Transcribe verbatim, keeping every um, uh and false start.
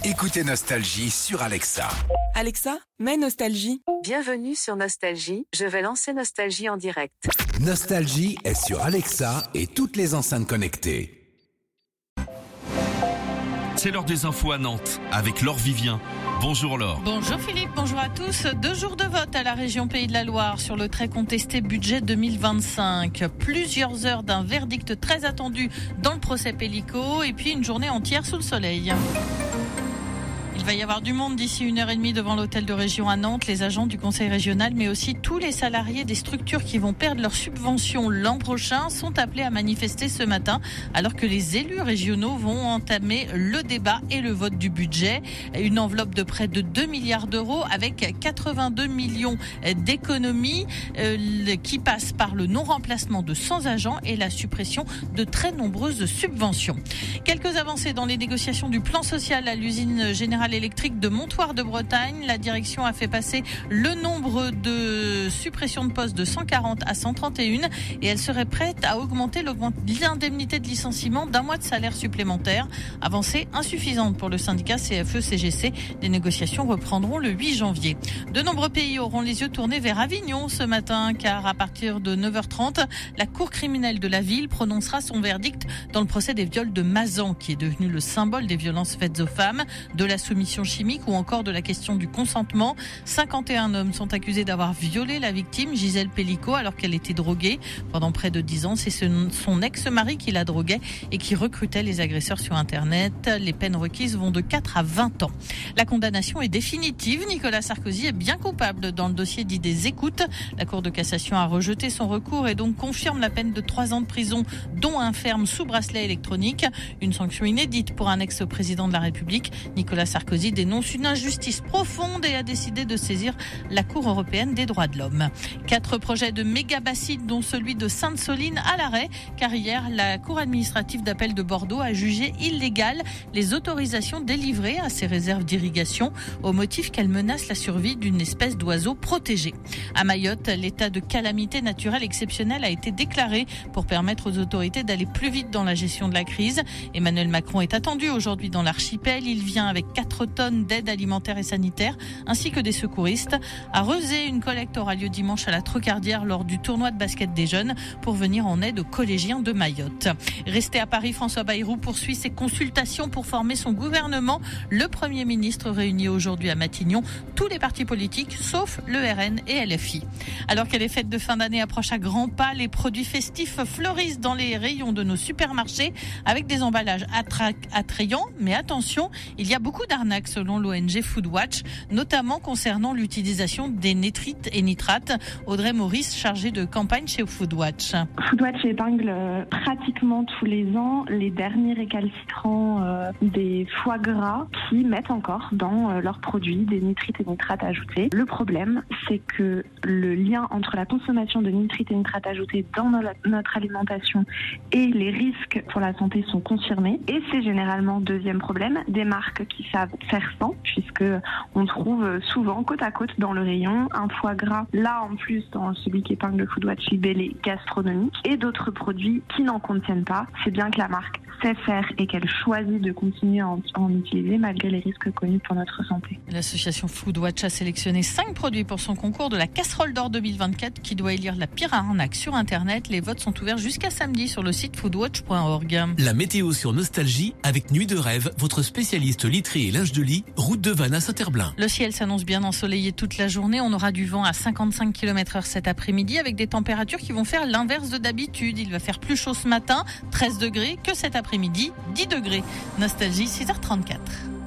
Écoutez Nostalgie sur Alexa. Alexa, mets Nostalgie. Bienvenue sur Nostalgie, je vais lancer Nostalgie en direct. Nostalgie est sur Alexa et toutes les enceintes connectées. C'est l'heure des infos à Nantes avec Laure Vivien. Bonjour Laure. Bonjour Philippe, bonjour à tous. Deux jours de vote à la région Pays de la Loire sur le très contesté budget deux mille vingt-cinq. Plusieurs heures d'un verdict très attendu dans le procès Pellico et puis une journée entière sous le soleil. Il va y avoir du monde d'ici une heure et demie devant l'hôtel de région à Nantes, les agents du conseil régional, mais aussi tous les salariés des structures qui vont perdre leurs subventions l'an prochain sont appelés à manifester ce matin, alors que les élus régionaux vont entamer le débat et le vote du budget. Une enveloppe de près de deux milliards d'euros avec quatre-vingt-deux millions d'économies euh, qui passent par le non-remplacement de cent agents et la suppression de très nombreuses subventions. Quelques avancées dans les négociations du plan social à l'usine générale électrique de Montoire de Bretagne. La direction a fait passer le nombre de suppressions de postes de cent quarante à cent trente et un et elle serait prête à augmenter l'indemnité de licenciement d'un mois de salaire supplémentaire. Avancée insuffisante pour le syndicat C F E C G C. Les négociations reprendront le huit janvier. De nombreux pays auront les yeux tournés vers Avignon ce matin car à partir de neuf heures trente, la cour criminelle de la ville prononcera son verdict dans le procès des viols de Mazan qui est devenu le symbole des violences faites aux femmes, de la soumission chimique ou encore de la question du consentement. cinquante et un hommes sont accusés d'avoir violé la victime, Gisèle Pellico, alors qu'elle était droguée. Pendant près de dix ans, c'est son ex-mari qui la droguait et qui recrutait les agresseurs sur Internet. Les peines requises vont de quatre à vingt ans. La condamnation est définitive. Nicolas Sarkozy est bien coupable dans le dossier dit des écoutes. La Cour de cassation a rejeté son recours et donc confirme la peine de trois ans de prison, dont un ferme sous bracelet électronique. Une sanction inédite pour un ex-président de la République. Nicolas Sarkozy dénonce une injustice profonde et a décidé de saisir la Cour européenne des droits de l'homme. Quatre projets de méga-bassines, dont celui de Sainte-Soline à l'arrêt, car hier, la Cour administrative d'appel de Bordeaux a jugé illégales les autorisations délivrées à ces réserves d'irrigation au motif qu'elles menacent la survie d'une espèce d'oiseau protégé. À Mayotte, l'état de calamité naturelle exceptionnelle a été déclaré pour permettre aux autorités d'aller plus vite dans la gestion de la crise. Emmanuel Macron est attendu aujourd'hui dans l'archipel. Il vient avec quatre tonnes d'aide alimentaire et sanitaire, ainsi que des secouristes. À Rezé, une collecte aura lieu dimanche à la Trocardière lors du tournoi de basket des jeunes pour venir en aide aux collégiens de Mayotte. Resté à Paris, François Bayrou poursuit ses consultations pour former son gouvernement. Le Premier ministre réunit aujourd'hui à Matignon tous les partis politiques, sauf le R N et L F I. Alors que les fêtes de fin d'année approchent à grands pas, les produits festifs fleurissent dans les rayons de nos supermarchés avec des emballages attra- attrayants. Mais attention, il y a beaucoup d'arnaques selon l'O N G Foodwatch, notamment concernant l'utilisation des nitrites et nitrates. Audrey Maurice, chargée de campagne chez Foodwatch. Foodwatch épingle pratiquement tous les ans les derniers récalcitrants euh, des foie gras qui mettent encore dans euh, leurs produits des nitrites et nitrates ajoutés. Le problème, c'est que le lien entre la consommation de nitrites et nitrates ajoutés dans no- notre alimentation et les risques pour la santé sont confirmés. Et c'est généralement, deuxième problème, des marques qui savent faire sans, puisque on trouve souvent côte à côte dans le rayon un foie gras, là en plus dans celui qui épingle Foodwatch libellé gastronomique, et d'autres produits qui n'en contiennent pas. C'est bien que la marque sait faire et qu'elle choisit de continuer à en, à en utiliser malgré les risques connus pour notre santé. L'association Foodwatch a sélectionné cinq produits pour son concours de la casserole d'or deux mille vingt-quatre qui doit élire la pire arnaque sur Internet. Les votes sont ouverts jusqu'à samedi sur le site foodwatch point org. La météo sur Nostalgie avec Nuit de Rêve, votre spécialiste literie et linge de lit, route de Vannes à Saint-Herblain. Le ciel s'annonce bien ensoleillé toute la journée. On aura du vent à cinquante-cinq kilomètres heure cet après-midi avec des températures qui vont faire l'inverse de d'habitude. Il va faire plus chaud ce matin, treize degrés, que cet après-midi, dix degrés. Nostalgie, six heures trente-quatre.